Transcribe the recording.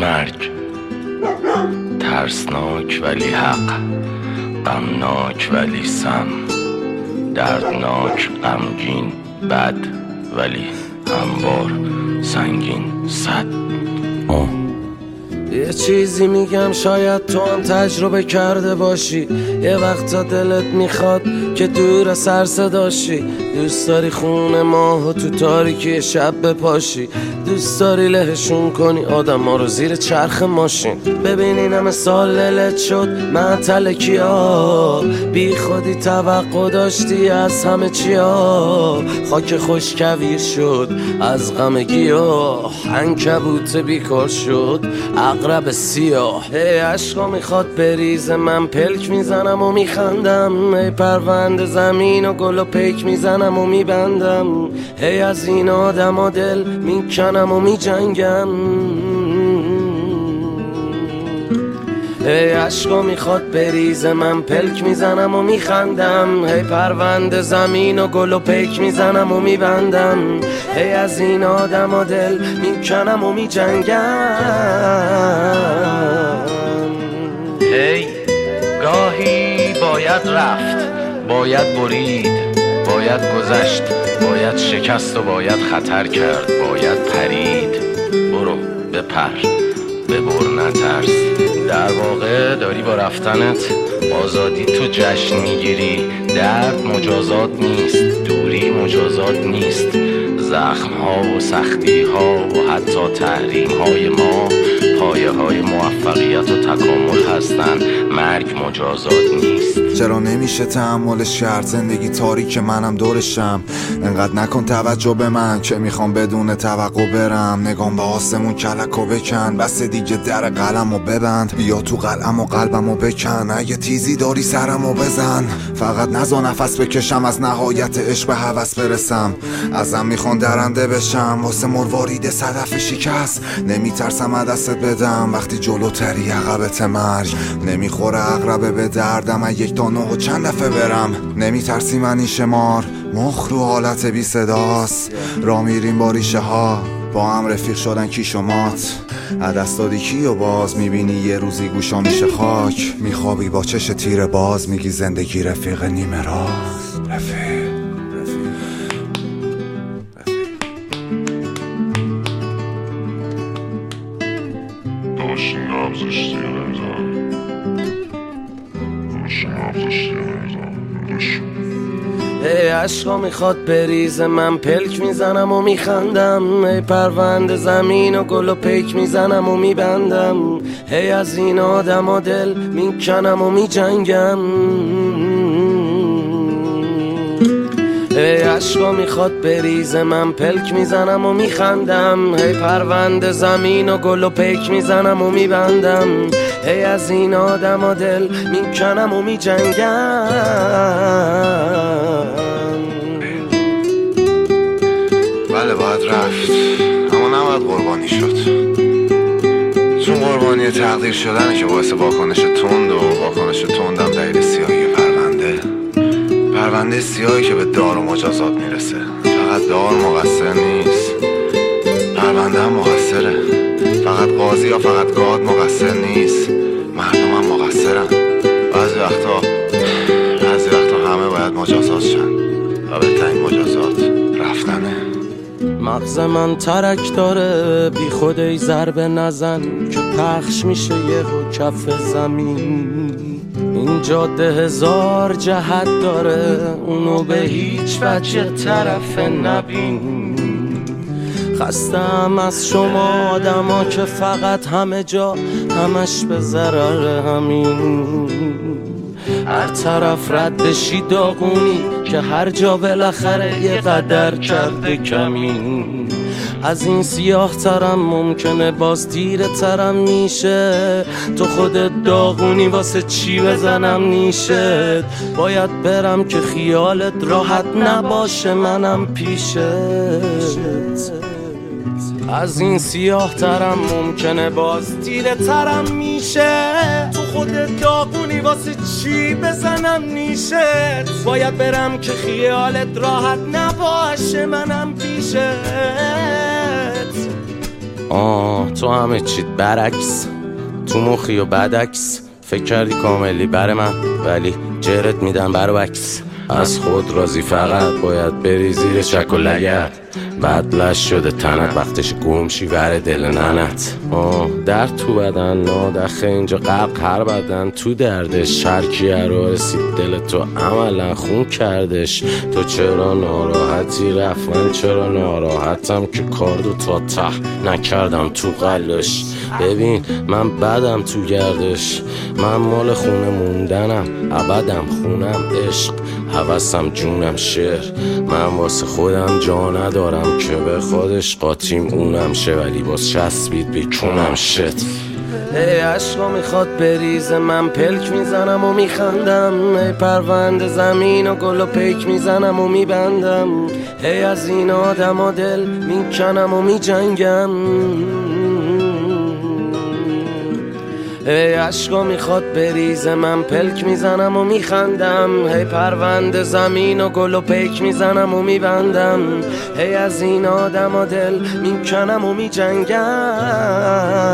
مرگ ترسناک ولی حق، غمناک ولی سم، دردناک غمگین بد ولی هموار سنگین صد. یه چیزی میگم شاید تو هم تجربه کرده باشی. یه وقتا دلت میخواد که دور سر صداشی، دوست داری خونه ماهو تو تاریکی شب بپاشی، دوست داری لهشون کنی آدم ها رو زیر چرخ ماشین. ببینین همه سال للت شد معطل کیا، بی خودی توقع داشتی از همه چیا، خاک خوشکویر شد از غم گیاه، عنکبوت بیکار شد عقرب سیاه. هی عشقا میخواد بریزه من پلک میزنم و میخندم، هی پرونده زمین و گل و پیک میزنم و میبندم، هی از این آدم و دل میکنم و میجنگم. هی عشقا میخواد بریزه من پلک میزنم و میخندم، هی پرونده زمین و گل و پیک میزنم و میبندم، هی از این آدم و دل میکنم و میجنگم. هی گاهی باید رفت، باید برید، باید گذشت، باید شکست و باید خطر کرد، باید پرید. برو بپر، ببر نترس. در واقع داری با رفتنت آزادی تو جشن میگیری. درد مجازات نیست، دوری مجازات نیست، زخم ها و سختی ها و حتی تحریم های ما پایه های موفقیت و تکامل هستن. مرگ مجازات نیست. چرا نمیشه تحملش کرد؟ زندگی تاریک منم دورشم، انقدر نکن توجه به من که میخوام بدون توقع برم. نگام به آسمون کلکو بکن، بس دیگه در قلمو ببند، بیا تو قلم و قلبمو بکن، اگه تیزی داری سرمو بزن، فقط نزا نفس بکشم از نهایت عشق به هوس برسم. ازم میخوان درنده بشم واسه مروارید صدف شکست، نمیترسم از دستت بدم وقتی جلوتری عقبت مرگ. نمیخوره عقربه به دردم از یک تا نه و چند دفعه برم، نمیترسی منی شمار مخ رو حالت بی صداست. را میریم با ریشه ها با هم رفیق شدن کی شمات، عدست دادی کی و باز میبینی یه روزی گوشا میشه خاک، میخوابی با چش تیر باز میگی زندگی رفیق نیمه راست. رفیق داشتی نبزشتی نمیزن، داشتی نبزشتی نمیزن. هی عشقا میخواد بریزه من پلک میزنم و میخندم، هی پرونده زمین و گل و پیک میزنم و میبندم، هی از این آدم و دل میکنم و میجنگم. هی عشقا میخواد بریزه من پلک میزنم و میخندم، هی پرونده زمین و گل و پیک میزنم و میبندم، هی از این آدم و دل میکنم و میجنگم. بله باید رفت اما نباید قربانی شد، چون قربانی تقدیر شدنه که باعث واکنش تند و واکنش تندم دلیل سیاهی پرونده سیاهی که به دار و مجازات میرسه. فقط دار مقصر نیست، پرونده هم مقصره. فقط قاضی یا فقط گاد مقصر نیست، مردم هم مقصرن. بعضی وقتا همه باید مجازات شن و بهترین مجازات رفتنه. مغز من ترک داره بی خود ای ضربه نزن که پخش میشه یهو کف زمین. این جاده هزار جهت داره اونو به هیچ وجه طرف نبین. خستم از شما آدما که فقط همه جا همش به ضرر همین. هر طرف رد بشی داغونی که هر جا بالاخره یه قدر کرده کمین. از این سیاه ترم ممکنه باز تیره ترم میشه، تو خودت داغونی واسه چی بزنم نیشت. باید برم که خیالت راحت نباشه منم پیشت. از این سیاه ترم ممکنه باز تیره ترم میشه، تو خودت داغونی واسه چی بزنم نیشت. باید برم که خیالت راحت نباشه منم پیشت. تو همه چیت برعکس، تو مخی و بدعکس. فکر کردی کاملی بر من، ولی جرت میدم برعکس. از خود راضی فقط باید بری زیر چک و لگت. بدلش شده تنت، وقتش گمشی ور دل ننت. در تو بدن نادخه اینجا غرق هر بدن تو دردش. هر کی رو رسید دل تو عملا خون کردش. تو چرا ناراحتی رفت، من چرا ناراحتم که کاردو تا ته نکردم تو قلش. ببین من بدم تو گردش، من مال خونه موندنم، ابدم خونم عشق، هوسم جونم شعر. من واسه خودم جا ندارم که به خودش قاطیم اونم شه، ولی باز چسبید بیکونم شت. ای عشقا میخواد بریزه، من پلک میزنم و میخندم. ای پرونده زمین و گل و پیک میزنم و میبندم. ای از این آدم و دل میکنم و میجنگم. ای عشقا میخواد بریزه، من پلک میزنم و میخندم. هی پرونده زمین و گل و پیک میزنم و میبندم. هی از این آدم و دل میکنم و میجنگم.